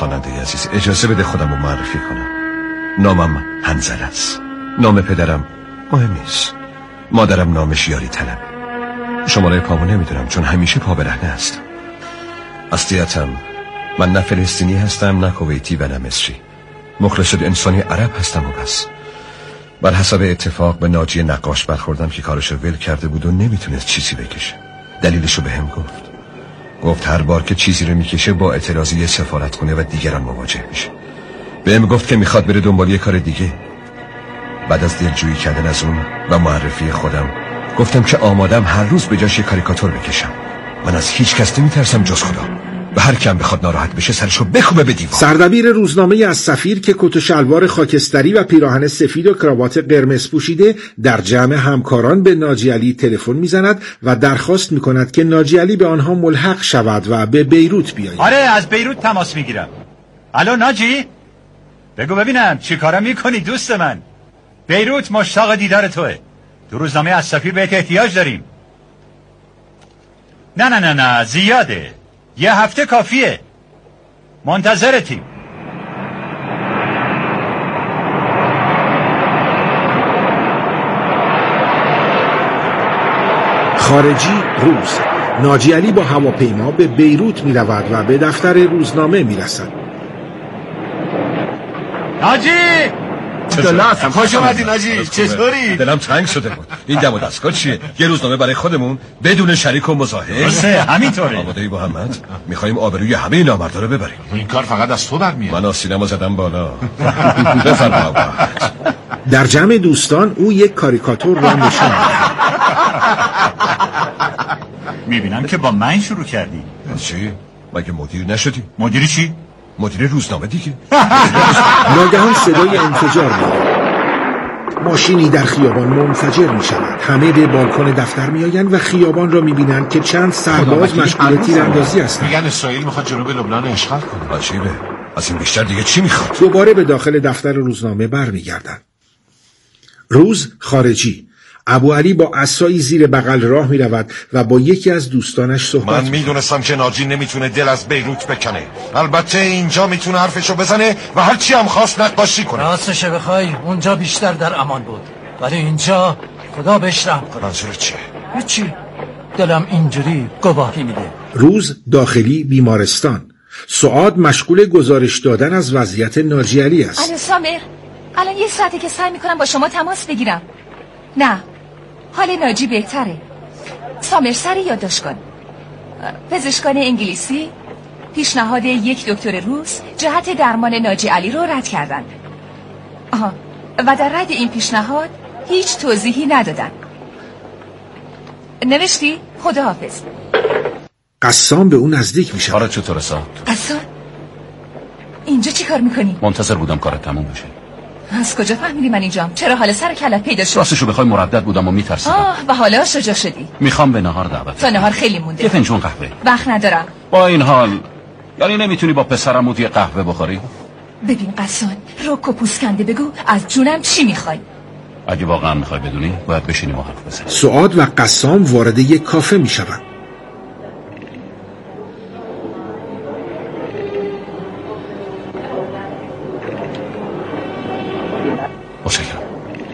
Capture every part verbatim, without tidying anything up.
خواننده عزیز، اجازه بده خودم رو معرفی کنم. نامم حنظله است. نام پدرم مهم نیست. مادرم نامش یاری طلب. شماره پامو نمیدونم چون همیشه پا برهنه هستم. اصلیتم من نه فلسطینی هستم، نه کویتی و نه مصری. مخلص انسانی عرب هستم و بس. بر حسب اتفاق به ناجی نقاش برخوردم که کارشو ول کرده بود و نمیتونست چیزی بکشه. دلیلشو به هم گفت. گفت هر بار که چیزی رو میکشه با اعتراضی سفارتخونه و دیگران مواجه میشه. بهم گفت که میخواد بره دنبال یه کار دیگه. بعد از دلجویی کردن از اون و معرفی خودم گفتم که آمادم هر روز به جاش یه کاریکاتور بکشم. من از هیچ کس نمیترسم جز خدا. و هر کم بخواد ناراحت بشه سرشو بکوبه به دیوار. سردبیر روزنامه از سفیر که کت و شلوار خاکستری و پیراهن سفید و کراوات قرمز پوشیده در جمع همکاران به ناجی علی تلفن میزند و درخواست میکند که ناجی علی به آنها ملحق شود و به بیروت بیاید. آره از بیروت تماس میگیرم. الو ناجی، بگو ببینم چی کارم میکنی دوست من؟ بیروت مشتاق دیدار توه. تو روزنامه از سفیر بهت احتیاج داریم. نه نه نه نه زیاده، یه هفته کافیه. منتظرتیم. خارجی روز. ناجی علی با هواپیما به بیروت می رود و به دفتر روزنامه می رسد. ناجی! دلم خوش اومدی ناجی، چطوری؟ دلم تنگ شده بود. این دم و دستگاه چیه؟ یه روزنامه برای خودمون بدون شریک و مزاحم. درسته همینطوره. آماده ای محمد؟ میخوایم آبروی همه نامردا رو ببریم. این کار فقط از تو برمیاد. من آسینمو زدم بالا. بفرما. در جمع دوستان او یک کاریکاتور را نشان می‌دهد. میبینم که با من شروع کردی. چی؟ مگه مدیر نشدی؟ مدیری چی؟ مدیر روزنامه دیگه. ناگهان صدای انفجار میاد. ماشینی در خیابان منفجر می شود. همه به بالکن دفتر می آیند و خیابان را می بینند که چند سرباز مشغول تیراندازی هستند. میگن اسرائیل میخواد جنوب لبنان اشغال کنه. عجیبه. از این بیشتر دیگه چی میخواد؟ دوباره به داخل دفتر روزنامه برمیگردند. روز خارجی. ابو علی با عصایی زیر بغل راه می رود و با یکی از دوستانش صحبت. من میدونستم که ناجی نمیتونه دل از بیروت بکنه. البته اینجا میتونه حرفشو بزنه و هر چی هم خواست نقاشی کنه. راستش بخوای اونجا بیشتر در امان بود، ولی اینجا خدا بهش رحم کنه. منظور چیه؟ هیچی، دلم اینجوری گواهی میده. روز داخلی بیمارستان. سعاد مشغول گزارش دادن از وضعیت ناجی علی است. الو سامر، الان یه ساعته که سعی میکنم با شما تماس بگیرم. نه، حال ناجی بهتره. سامر سری یادداشت کن. پزشکان انگلیسی پیشنهاد یک دکتر روس جهت درمان ناجی علی رو رد کردند. آها، و در رد این پیشنهاد هیچ توضیحی ندادن. نوشتی؟ خداحافظ. قسام به اون نزدیک میشه. کارت چطور سعاد؟ قسام اینجا چی کار میکنی؟ منتظر بودم کارت تموم بشه. از کجا فهمیدی من اینجام؟ چرا حال سر کلت پیدا شد؟ راستشو بخوای مردد بودم و میترسیدم. آه و حالا شجاع شدی. میخوام به نهار دعوت. تا نهار خیلی مونده. یه فنجون قهوه. وقت ندارم. با این حال یعنی نمیتونی با پسرم یه قهوه بخوری؟ ببین قسان، رک و پوسکنده بگو از جونم چی میخوای؟ اگه واقعا میخوای بدونی باید بشینیم و حرف بزنیم. سعاد و قسام وارد یک کافه میشوند. متشکرم.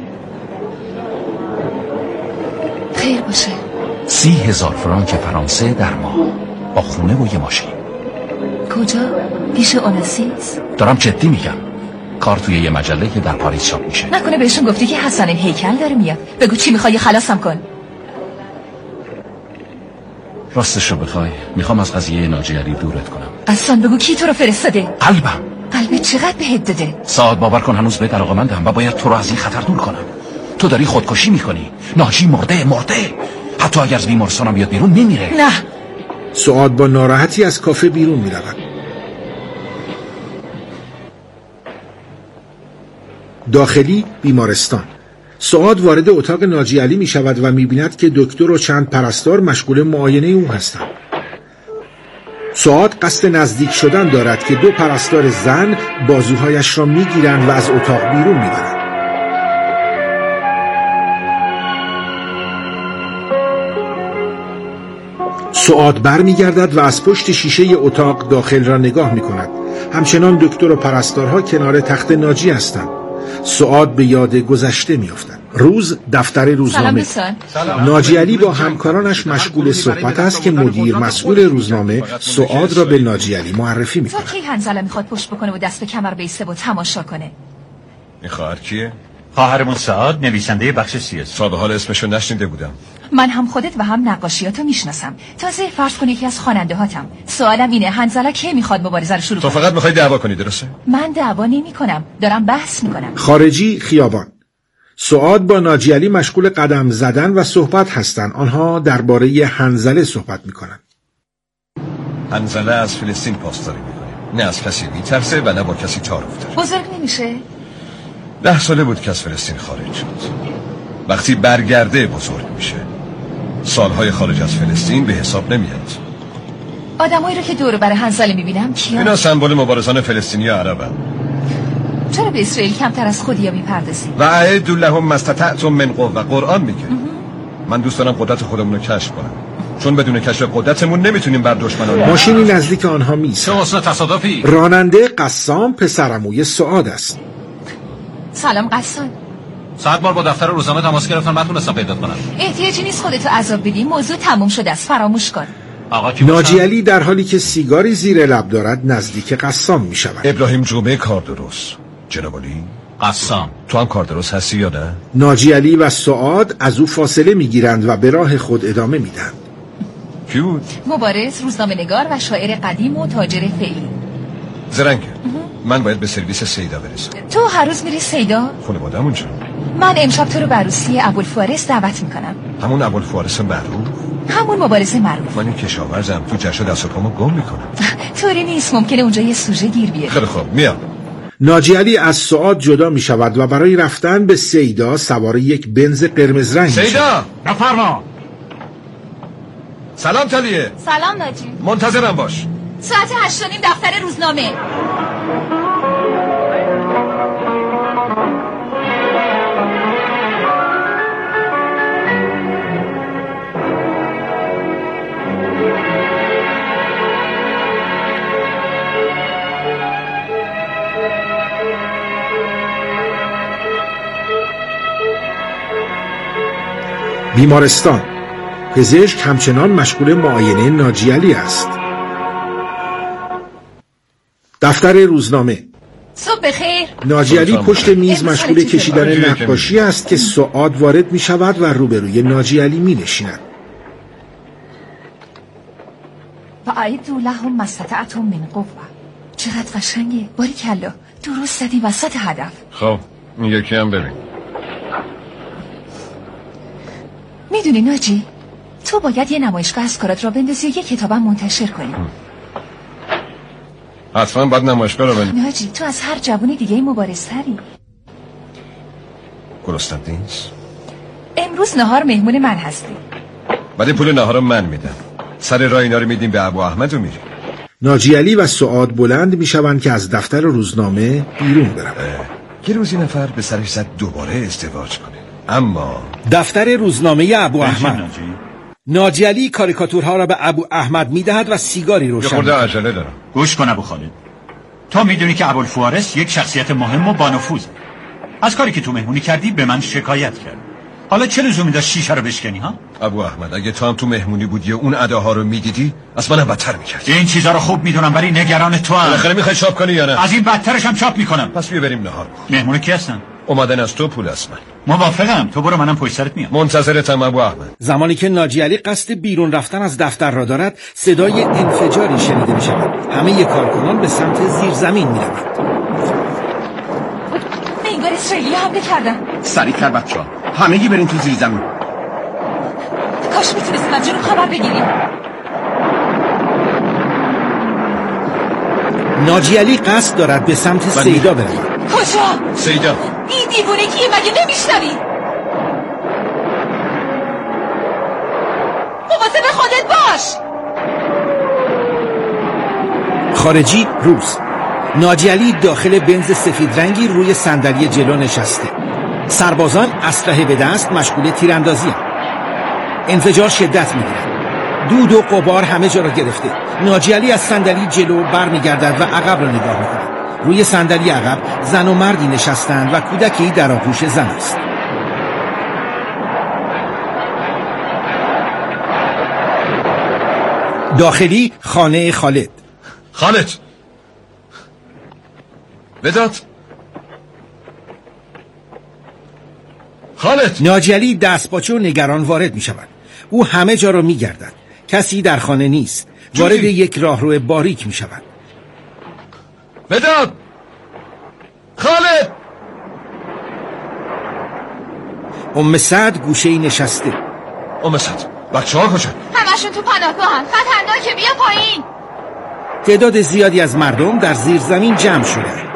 خیر باشه. سی هزار فرانک فرانسه در ماه با خونه و یه ماشین. کجا؟ پیش اوناسیس؟ دارم جدی میگم. کار توی یه مجله که در پاریس چاپ میشه. نکنه بهشون گفتی که حسن هیکل داره میاد؟ بگو چی میخوای خلاصم کن. راستش رو بخوای میخوام از قضیه ناجی علی دورت کنم. قسان بگو کی تو رو فرستاده؟ قلبم. قلبت چقدر بهت داده؟ سعاد باور کن هنوز به علاقه‌مندم و باید تو رو از این خطر دور کنم. تو داری خودکشی میکنی. ناجی مرده مرده. حتی اگر از بیمارستانم بیاد بیرون میمیره. نه. سعاد با ناراحتی از کافه بیرون میرود. داخلی بیمارستان. سعاد وارد اتاق ناجی علی می شود و می بیند که دکتر و چند پرستار مشغول معاینه او هستند. سعاد قصد نزدیک شدن دارد که دو پرستار زن بازوهایش را می گیرند و از اتاق بیرون می برند. سعاد بر می گردد و از پشت شیشه اتاق داخل را نگاه می کند. همچنان دکتر و پرستارها کنار تخت ناجی هستند. سعاد به یاد گذشته میافتند. روز دفتر روزنامه. ناجی علی با همکارانش مشغول صحبت است که مدیر مسئول روزنامه سعاد را به ناجی علی معرفی می‌کند. تا کی حنظله میخواد پشت بکنه و دست به کمر بیسته و تماشا کنه؟ این خواهر کیه؟ خواهرمون سعاد، نویسنده بخش سیاسی. تا به حال اسمشو نشنیده بودم. من هم خودت و هم نقاشیاتو میشناسم. تازه فرض کن یکی از خواننده هاتم. سوالم اینه حنظله کی میخواد مبارزه رو شروع کنه؟ تو فقط میخوای دعوا کنی، درسته؟ من دعوا نمی‌کنم، دارم بحث میکنم. خارجی خیابان. سعاد با ناجی علی مشغول قدم زدن و صحبت هستند. آنها درباره حنظله صحبت میکنند. حنظله از فلسطین پاسداری میکنه. نه از کسی میترسه و نه با کسی تعارف داره. بزرگ نمیشه؟ ده ساله بود که از فلسطین خارج شد. وقتی برگرده بزرگ میشه. سالهای خارج از فلسطین به حساب نمیاد. آدمایی رو که دور بر حنظله میبینم کیا؟ اینا سمبل مبارزان فلسطینی عربن. چرا به اسرائیل کمتر از خودیا میپردازی؟ و اعدوا لهم ما استطعتم من قوة. قرآن میگه. من دوست دارم قدرت خودمون رو کشف کنم، چون بدون کشف قدرتمون نمیتونیم بر دشمنان. ماشینی نزدیک آنها میسه. چه حسن تصادفی. راننده قسام پسرعموی سعاد است. سلام قسام. صد بار با دفتر روزنامه تماس گرفتم، نتونستم پیدا کنم. احتیاجی نیست خودتو عذاب بدی، موضوع تموم شده است، فراموش کن. آقا کی ناجی علی در حالی که سیگاری زیر لب دارد نزدیک قسام میشود. ابراهیم جمعه کار درست. جناب علی قسام، تو هم کار درست هستی یا نه؟ ناجی علی و سعاد از او فاصله میگیرند و به راه خود ادامه میدهند. کی بود؟ مبارز، روزنامه‌نگار و شاعر قدیم و تاجر فعلی. زرنگه. من باید به سرویس سیدا برسم. تو هر روز میری سیدا؟ خانواده‌مون چه؟ من امشب تو رو به عروسی ابوالفوارس دعوت میکنم. همون ابوالفوارس معروف؟ همون مبارز معروف. من این کشاورزم، تو جشن دست و پامو گم میکنم. طوری نیست، ممکنه اونجا یه سوژه گیر بیاره. خیلی خوب، میام. ناجی علی از سعاد جدا می شود و برای رفتن به سیدا سوار یک بنز قرمز رنگ می سیدا، بفرما. سلام تلیه. سلام ناجی. منتظرم باش. ساعت هشت و نیم دفتر روزنامه. بیمارستان. پزشک همچنان مشغول معاینه ناجی علی است. دفتر روزنامه. صبح بخیر. ناجی علی پشت میز مشغول کشیدن نقاشی است که سعاد وارد می شود و روبروی ناجی علی می نشیند. و اعدوا لهم ما استطعتم من قوة. چقدر قشنگه. باریکلا، درست زدی وسط هدف. خب این یکی هم ببین. میدونی ناجی، تو باید یه نمایشگاه از کارات را بندازی و یه کتابم منتشر کنی. حتما باید نمایشگاه را بندازی. ناجی، تو از هر جوانی دیگه مبارزتری. گرسنت نیست؟ امروز نهار مهمون من هستی. بعد پول نهار رو من میدم. سر راه اینا رو میدیم به ابو احمد و میریم. ناجی علی و سعاد بلند میشوند که از دفتر روزنامه بیرون بروند. یه روزی نفر به سرش زد دوباره ازدواج کنه، اما دفتر روزنامه ابو احمد. ناجی علی کاریکاتورها را به ابو احمد میدهد و سیگاری روشن. یه خورده عجله دارم. گوش کن ابو خالد، تو میدونی که ابوالفوارس یک شخصیت مهم و بانفوذه. از کاری که تو مهمونی کردی به من شکایت کرد. حالا چه لزومی داشت شیشه رو بشکنی ها؟ ابو احمد، اگه تو هم تو مهمونی بودی و اون اداها رو میدیدی از منم بدتر میکردی. این چیزا رو خوب میدونم، ولی نگران تو ام. بالاخره میخوای چاپ کنی یا نه؟ از این بدترش هم چاپ میکنم. پس بیا بریم نهار. مهمون کی هستن؟ اومدن از تو، پول از من. موافقم، تو برو، منم پشت سرت میام. منتظرتم ابو احمد. زمانی که ناجی علی قصد بیرون رفتن از دفتر را دارد، صدای انفجاری شنیده می شود. همه کارکنان به سمت زیرزمین می روند. انگار اسرائیلی حمله کردن. سریعتر بچه‌ها، همگی برین تو زیر زمین. کاش میتونستیم از جنوب خبر بگیریم. ناجی علی قصد دارد به سمت سیدا برود. کجا؟ سیدا. این دیوونه کیه مگه نمیشنوی؟ مواظب خودت باش. خارجی روز. ناجی علی داخل بنز سفید رنگی روی صندلی جلو نشسته. سربازان اسلحه به دست مشغول تیراندازی. انفجار شدت میگیرد. دود و غبار همه جا را گرفته. ناجی علی از صندلی جلو برمیگردد و عقب را نگاه میکند. روی صندلی عقب زن و مردی نشستند و کودکی در آغوش زن است. داخلی خانه خالد. خالد وداد خالد. ناجی علی دستپاچه و نگران وارد می شود. او همه جا را می گردد. کسی در خانه نیست. وارد یک راهرو باریک می شود. وداد خالد. ام سعد گوشه‌ای نشسته. ام سعد بچه ها کجا؟ همشون تو پناهگاهن. خطرناکه، بیا پایین. تعداد زیادی از مردم در زیر زمین جمع شدند.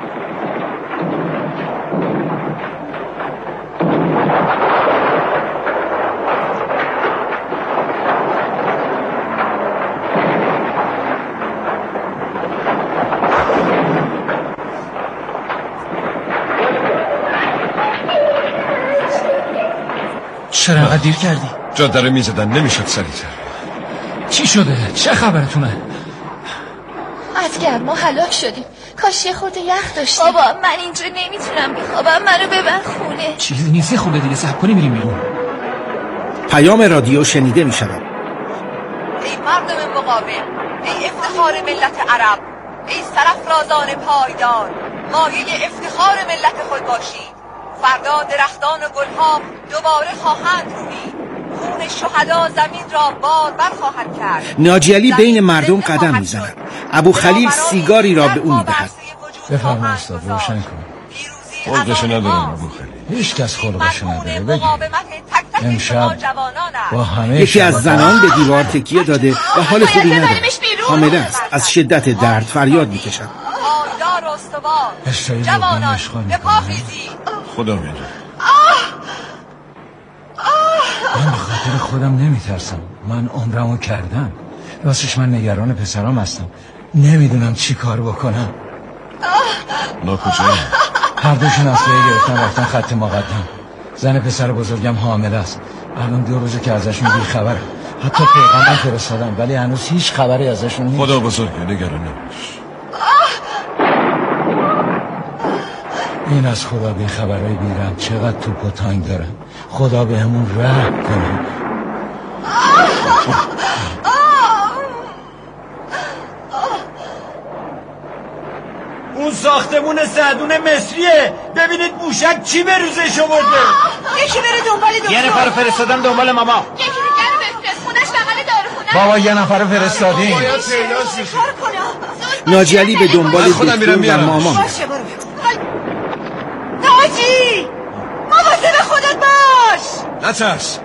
چرا انقدر دیر کردی؟ جاده رو میزدن نمیشد سریعتر. چی شده؟ چه خبرتونه؟ از گرما هلاک شدیم. کاش یه خورده یخ داشتیم. بابا من اینجا نمیتونم بخوابم، منو ببر خونه. چیزی نیست خوبه دیگه، صبر کنی میریم بیرون. پیام رادیو شنیده می شود. ای مردم مقاوم، ای افتخار ملت عرب، ای سرافرازان پایدار، مایه افتخار ملت خود باشید. فردا درختان و گلها دوباره خواهند روید. خون شهدا زمین را بارور خواهد کرد. ناجی علی بین مردم قدم میزند. ابو خلیل سیگاری را به او میدهد. بفرما استاد، روشن کن. خلقشو ندارم ابو خلیل. هیچ کس خلقشو نداره. بگی امشب با همه یکی از زنان به دیوار تکیه داده و حال خوبی ندارد. حامله است. از شدت درد فریاد میکشد. پایدار و استوار جوانان به پا خیزید. خدا میره. من به خاطر خودم نمیترسم. من عمرمو کردم. راستش من نگران پسرام هستم. نمیدونم چی کار بکنم. نا کجایی؟ هر دوشون اسلحه گرفتن رفتن خط مقدم. زن پسر بزرگم حامله است. الان دو روزه که ازشون بی خبره. حتی پیغامم فرستادم ولی هنوز هیچ خبری ازشون نیست. خدا بزرگه، نگران نباش. این از خدا بی خبرای بیرم چقدر توپ و تانک دارم. خدا به همون رحم کنه. اون ساختمون سعدون مصریه. ببینید موشک چی به روزش آورده. یکی بره دنبال دکتر. یه نفر فرستادم دنبال ماما. یکی دیگه رو بفرست، خودش بغل داروخونه. بابا یه نفر فرستادیم. باید پیداش کنم. ناجی علی به دنبال دکتر و ماما میرود. ناجی مواظب خودت باش. نترس.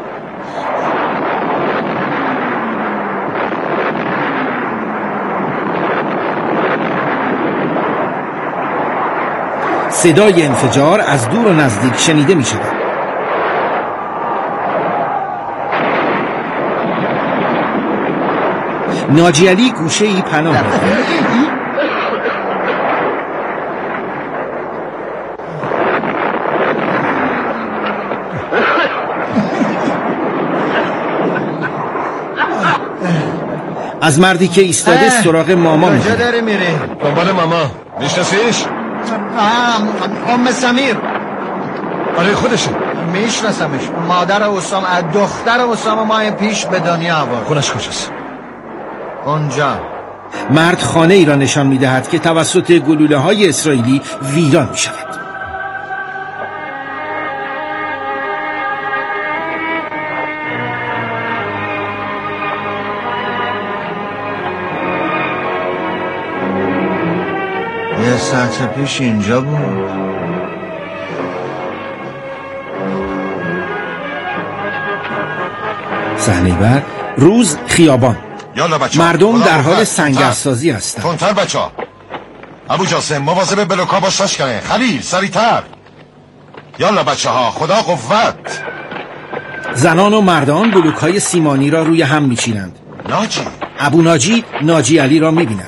صدای انفجار از دور و نزدیک شنیده می شود. ناجی علی گوشه ای پناه می برد. از مردی که ایستاده سراغ ماما می کجا داره میره؟ دنبال ماما. میشناسیش؟ ام سمیر. آره خودشه. میشناسمش. مادر اسامه، دختر اسامه ماه پیش به دنیا آورد. خونش کجاست؟ اونجا. مرد خانه ای را نشان می دهد که توسط گلوله های اسرائیلی ویران می شود. یه ساعت پیش اینجا بود. صحنه بعد روز خیابان. یالا بچه مردم در حال سنگرسازی هستند. تندتر بچه ها. ابو جاسم مواظب بلوکا باش کنه. خلیل سریعتر. یالا بچه ها، خدا قوت. زنان و مردان بلوک های سیمانی را روی هم میچینند. ناجی ابو ناجی ناجی علی را میبیند.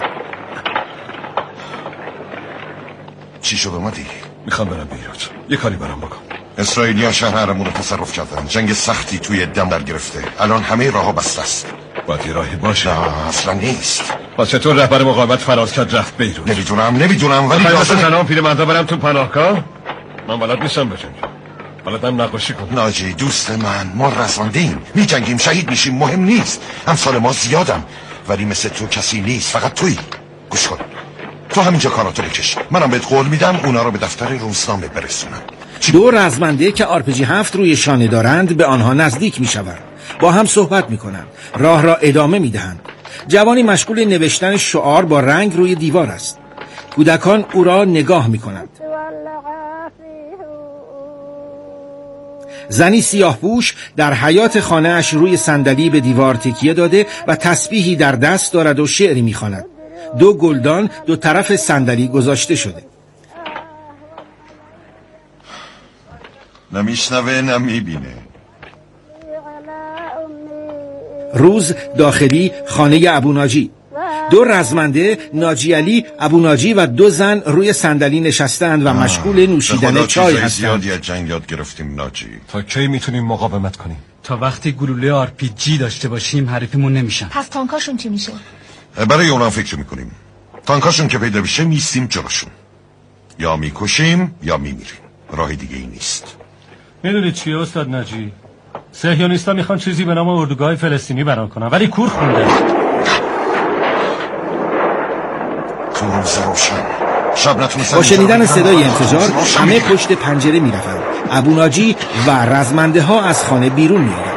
چی شد اومدی؟ میخوام برم بیروت. یه کاری برام بکن. اسرائیلی ها شهرمون رو تصرف کردن. جنگ سختی توی دم در گرفته. الان همه راه ها بسته است. باید یه راهی باشه. نه اصلا نیست. با چطور رهبر مقاومت فرار کرد رفت بیرون؟ نمیدونم نمیدونم ولی خیلی لازم تنها پیره مندا برم تو پناهگاه؟ من بلد نیستم بجنگم، بلدم نقاشی کنم. ناجی دوست من، ما رزمنده‌ایم، میجنگیم شهید میشیم، مهم نیست. امثال ما زیادم ولی مثل تو کسی نیست، فقط تویی. گوش کن، تو همینجا کاراتو بکش، منم بهت قول میدم اونا رو به دفتر روزنامه برسونم. دو رزمنده که آر پی جی هفت روی شانه دارند به آنها نزدیک میشوند، با هم صحبت میکنند، راه را ادامه میدهند. جوانی مشغول نوشتن شعار با رنگ روی دیوار است. کودکان او را نگاه میکنند. زنی سیاه پوش در حیاط خانه اش روی صندلی به دیوار تکیه داده و تسبیحی در دست دارد و شعری میخواند. دو گلدان دو طرف صندلی گذاشته شده. نمیشنوه نمیبینه. روز داخلی خانه ابوناجی. دو رزمنده ناجی علی، ابوناجی و دو زن روی صندلی نشستند و مشغول نوشیدن چای هستند. زیادی از جنگ یاد گرفتیم ناجی. تا کی میتونیم مقاومت کنیم؟ تا وقتی گلوله آر پی جی داشته باشیم حریفمون نمیشن. پس تانکاشون چی میشه؟ برای اونا فکر میکنیم. تانکاشون که پیدا بشه میستیم جلوشون، یا میکشیم یا میمیریم، راه دیگه ای نیست. میدونید چیه استاد ناجی؟ صهیونیستا میخوان چیزی به نام اردوگاه فلسطینی بران کنن ولی کور خونده. تو روز روشن شب نتونستن. با شنیدن صدای انفجار همه پشت پنجره میرفتند. ابوناجی و رزمنده ها از خانه بیرون میآیند.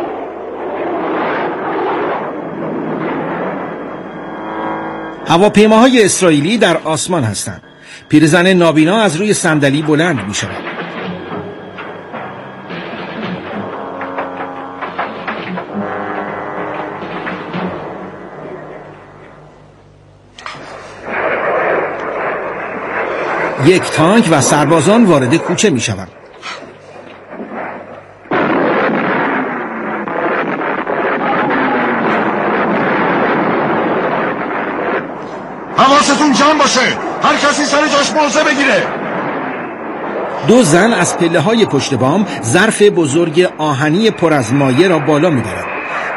هواپیماهای اسرائیلی در آسمان هستند. پیرزن نابینا از روی صندلی بلند میشود. یک تانک و سربازان وارد کوچه می شوند. حواستون جمع باشه، هر کسی سر جاش موضع بگیره. دو زن از پله های پشت بام ظرف بزرگ آهنی پر از مایع را بالا می برند.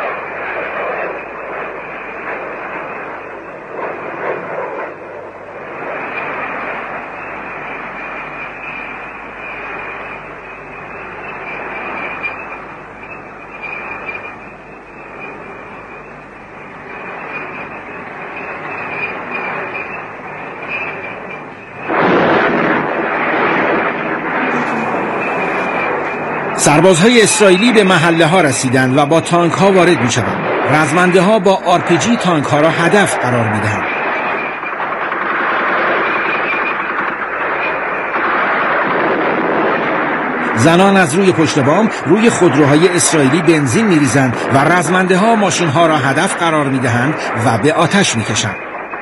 سربازهای اسرائیلی به محله ها رسیدند و با تانک ها وارد می شوند. رزمنده ها با آر پی جی تانک ها را هدف قرار می دهند. زنان از روی پشت بام روی خودروهای اسرائیلی بنزین می ریزند و رزمنده ها ماشین ها را هدف قرار می دهند و به آتش می کشند.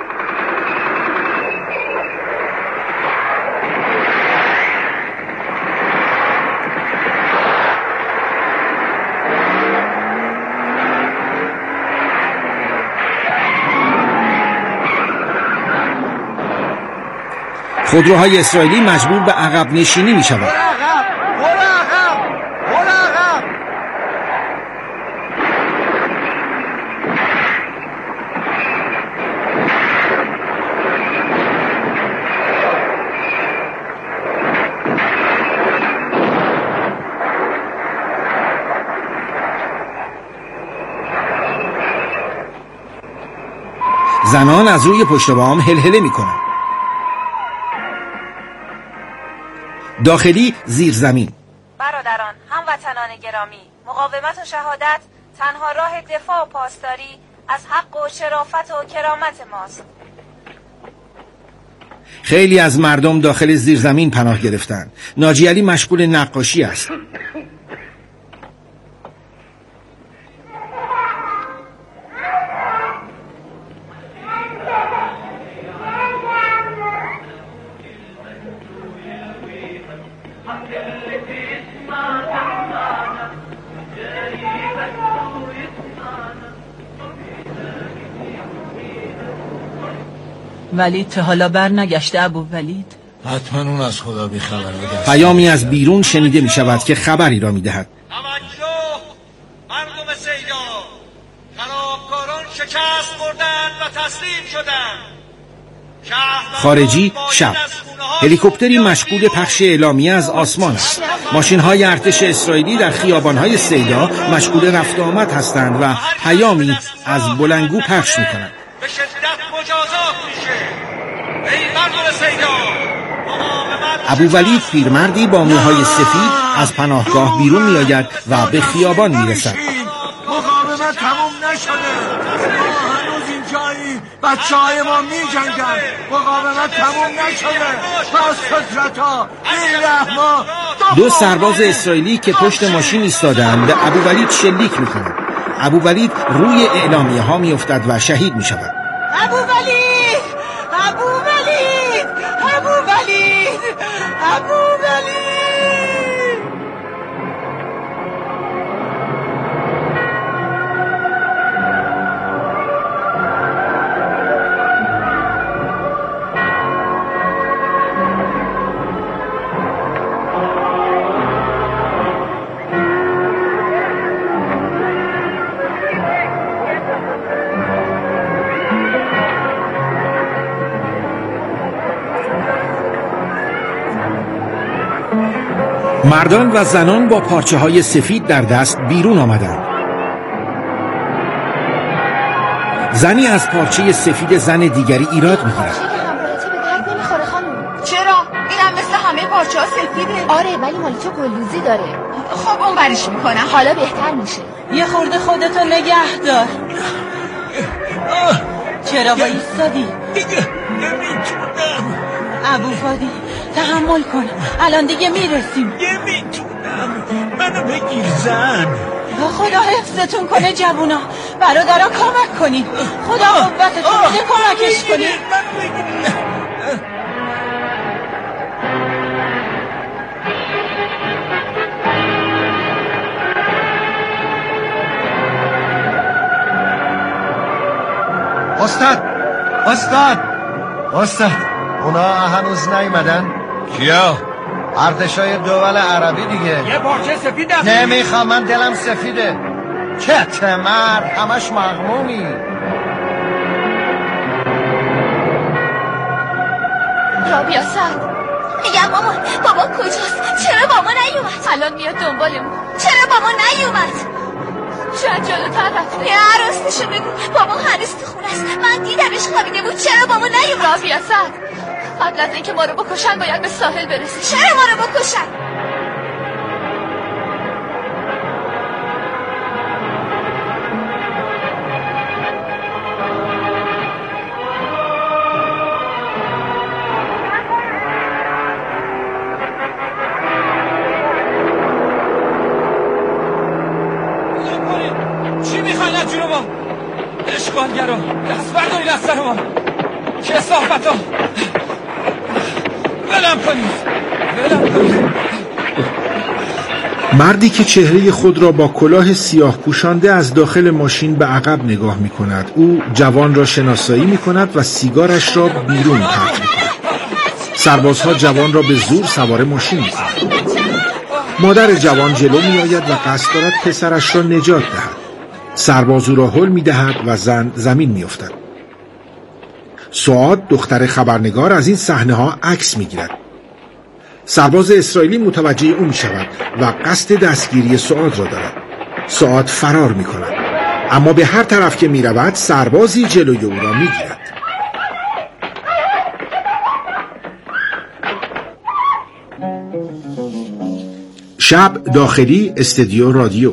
خودروهای اسرائیلی مجبور به عقب نشینی می شود. زنان از روی پشت بام هلهله می کنند. داخلی زیر زمین. برادران، هموطنان گرامی، مقاومت و شهادت تنها راه دفاع و پاسداری از حق و شرافت و کرامت ماست. خیلی از مردم داخل زیر زمین پناه گرفتند. ناجی علی مشغول نقاشی است. ولید تا حالا بر نگشته ابو ولید؟ حتما اون از خدا بی خبره. پیامی از بیرون شنیده می شود که خبری را می دهد. توجه مردم سیدا، خراب بردن و تسلیم شدن. خارجی شب هلیکوپتری مشغول پخش اعلامیه از آسمان است. ماشین‌های ارتش اسرائیلی در خیابان‌های سیدا مشغول رفت و آمد هستند و پیامی از بلندگو پخش می‌کنند. به شدت مجازات میشه. ای مردم سیدا، ابو ولید پیرمردی با موهای سفید از پناهگاه بیرون می‌آید و به خیابان می‌رسد. مقاومت تموم نشده. ما هنوز اینجایی. بچه‌های ما می‌جنگن. مقاومت تموم نشده. پس فطرتا، بی‌رحما. دو سرباز اسرائیلی که پشت ماشین ایستادند به ابو ولید شلیک می‌کنند. ابو ولید روی اعلامیه‌ها می‌افتد و شهید می‌شود. ابو ولید! ابو ولید! ابو ولید! ابو ولید! مردان و زنان با پارچه های سفید در دست بیرون آمدند. زنی از پارچه سفید زن دیگری ایراد می‌گیرد. چرا؟ اینم مثل همه پارچه ها سفیده. آره ولی مال تو گلدوزی داره. خب اون برش میکنم. حالا بهتر میشه. یه خورده خودتو نگه دار. چرا با ایستادی؟ نمیتونم. ابو فادی تحمل کن، الان دیگه میرسیم. نمیتونم، منو بگیر زن. خدا حفظتون کنه جوونا، برادرها کمک کنین. خدا قوتتون بده کمکش کنین. استاد استاد استاد اونا هنوز نیومدن؟ کیا؟ ارتشای دول عربی دیگه. یه پارچه سفید دست نمیخوام، من دلم سفیده. کت مرد همش مغمومی. رابیا سعد میگم مامان، بابا کجاست؟ چرا بابا نیومد؟ الان میاد دنبالمون. چرا بابا نیومد؟ شاید جلوتر رفته. یه عروستشو بگو بابا هنوز تو خونه است. من دیدمش خوابیده بود. چرا بابا نیومد؟ رابیا سعد قبل از اینکه ما رو بکشن باید به ساحل برسی. چرا ما رو بکشن؟ چی میخواین از جونو ما؟ اشغالگرا دست بردارید از سر ما. کثافتا ولم کنید، ولم کنید. مردی که چهره خود را با کلاه سیاه پوشانده از داخل ماشین به عقب نگاه می کند. او جوان را شناسایی می کند و سیگارش را بیرون پرت می کند. سربازها جوان را به زور سوار ماشین می کنند. مادر جوان جلو می آید و قصد دارد پسرش را نجات دهد. سرباز او را هل می دهد و زن زمین می افتد. سعاد دختر خبرنگار از این صحنه ها عکس می گیرد. سرباز اسرائیلی متوجه او می شود و قصد دستگیری سعاد را دارد. سعاد فرار می کند، اما به هر طرف که می رود سربازی جلوی او را می گیرد. شب داخلی استودیو رادیو.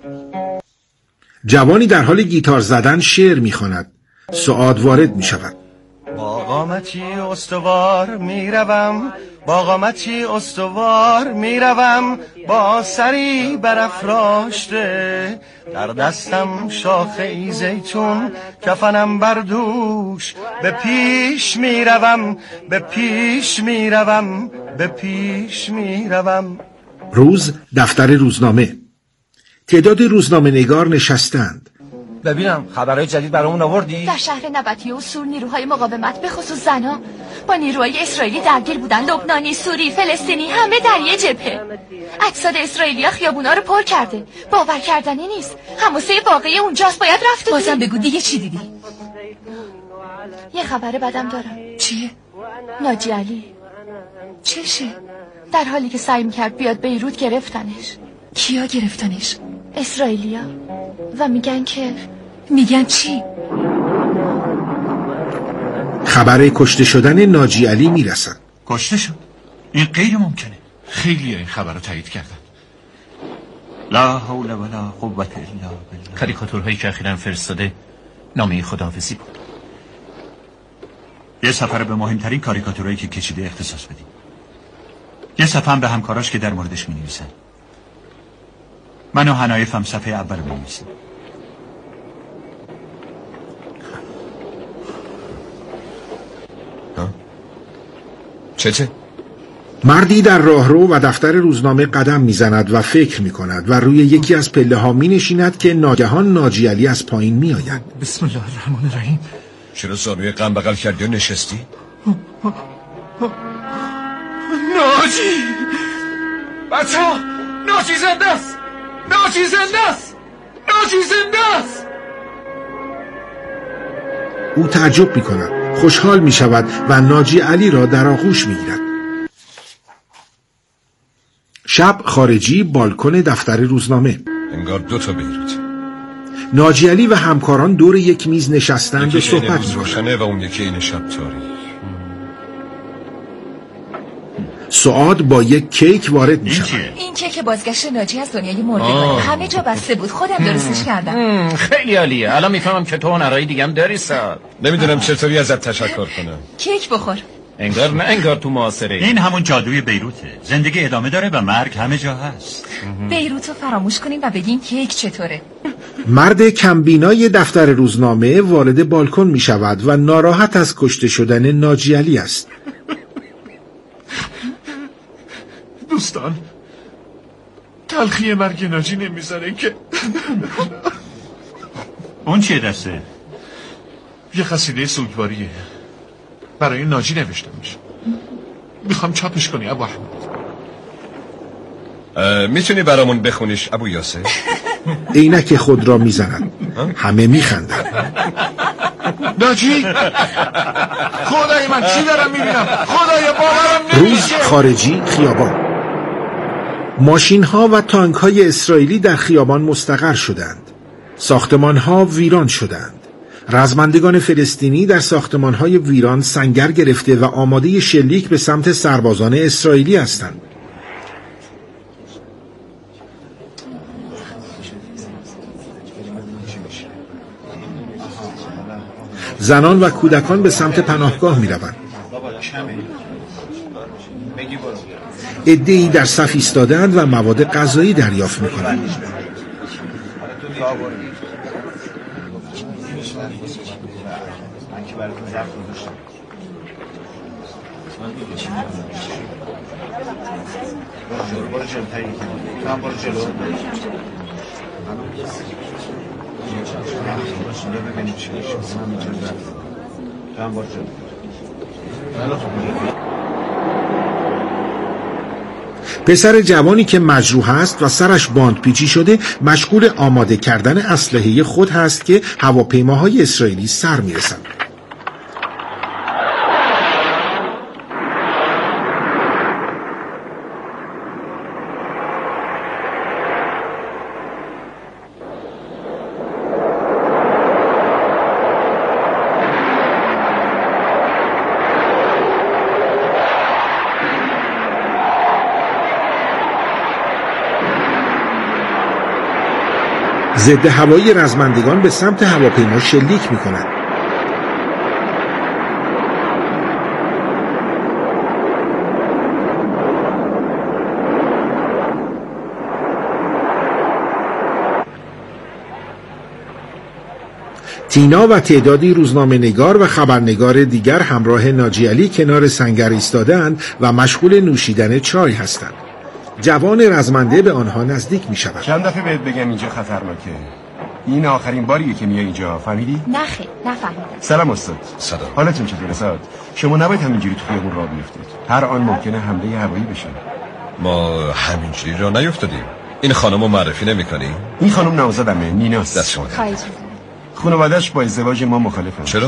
جوانی در حال گیتار زدن شعر می خواند. سعاد وارد می شود. با قامتی استوار می روم، با قامتی استوار می روم، با سری برافراشته، در دستم شاخه ای زیتون، کفنم بر دوش، به پیش می روم، به پیش می روم، به پیش می روم. روز دفتر روزنامه. تعداد روزنامه نگار نشستند. ببینم خبرهای جدید برامون آوردی؟ در شهر نبطیه و سور نیروهای مقاومت به خصوص زنا با نیروهای اسرائیلی درگیر بودن. لبنانی، سوری، فلسطینی، همه در یه جبهه. اجساد اسرائیلیا خیابونا رو پر کرده. باور کردنی نیست. حماسه واقعی اونجاست. باید رفت. بازم بگو دیگه چی دیدی؟ یه خبر بدم دارم. چیه؟ ناجی علی چشه؟ در حالی که سعی میکرد بیاد بیروت گرفتنش. کیا گرفتنش؟ اسرائیلیا. و میگن که میگن چی؟ خبر کشته شدن ناجی علی میرسن. کشته شد؟ این غیر ممکنه. خیلی این خبر رو تایید کردن. لا حول ولا قوة الا بالله. کاریکاتورهایی که اخیراً فرستاده نامه خداحافظی بود. یه سفر به مهمترین کاریکاتورهایی که کشیده اختصاص بدیم. یه صفحه هم به همکاراش که در موردش می‌نویسن. من و حنایفم صفحه اول می‌نویسیم. چه چه؟ مردی در راهرو و دفتر روزنامه قدم میزند و فکر میکند و روی یکی از پله ها می نشیند که ناگهان ناجی علی از پایین می آید. بسم الله الرحمن الرحیم. چرا زانوی غم بغل کردی و نشستی؟ ناجی بچه ها، ناجی زنده است، ناجی زنده است، ناجی زنده است. او تعجب میکند، خوشحال می شود و ناجی علی را در آغوش می گیرد. شب خارجی بالکن دفتر روزنامه. انگار دو تا بیروت. ناجی علی و همکاران دور یک میز نشستند و صحبت روشنه و اون یکی این شب تاریک. سعاد با یک کیک وارد می شود. این کیک بازگشت ناجی از دنیای مردگان. همه جا بسته بود، خودم درستش کردم. خیلی عالیه. الان میفهمم که تو هنرهای دیگه هم داری سعاد. نمیدونم چطوری ازت تشکر کنم. کیک بخور. انگار نه انگار تو معاصره. این همون جادوی بیروته. زندگی ادامه داره و مرگ همه جا هست. بیروت رو فراموش کنیم و بگیم کیک چطوره. مرد کمبینای دفتر روزنامه وارد بالکن می شود و ناراحت از کشته شدن ناجی علی است. دوستان، تلخی مرگ ناجی نمیذاره که. اون چیه دسته؟ یه قصیده سوگواریه، برای ناجی نوشته میشه. میخوام چاپش کنی ابو احمد. میتونی برامون بخونیش ابو یاسر؟ عینک خود را میزند. همه میخندند. ناجی، خدای من چی دارم میبینم؟ خدای باورم نمیشه. روز خارجی خیابان. ماشین ها و تانک های اسرائیلی در خیابان مستقر شدند. ساختمان ها ویران شدند. رزمندگان فلسطینی در ساختمان های ویران سنگر گرفته و آماده شلیک به سمت سربازان اسرائیلی هستند. زنان و کودکان به سمت پناهگاه می روند. عده‌ای در صف ایستاده‌اند و مواد غذایی دریافت می کنند. پسر جوانی که مجروح است و سرش باند پیچی شده مشغول آماده کردن اسلحه خود هست که هواپیماهای اسرائیلی سر میرسند. ضد هوایی رزمندگان به سمت هواپیما شلیک می کند. تینا و تعدادی روزنامه نگار و خبرنگار دیگر همراه ناجی علی کنار سنگر ایستاده‌اند و مشغول نوشیدن چای هستند. جوان رزمنده به آنها نزدیک می شود. چند دفعه بهت بگم اینجا خطرناکه. این آخرین باریه که میای اینجا، فهمیدی؟ نه خیر، نفهمیدم. سلام استاد. سلام. حالتون چطوره استاد؟ شما نباید همینجوری تو خیابون راه بیفتید. هر آن ممکنه حمله هوایی بشه. ما همینجوری راه نیفتادیم. این خانمو معرفی نمی‌کنی؟ این خانم نوزادمه، نیناست. دست شما. خواهش خانواده‌اش با ازدواج ما مخالفن. چرا؟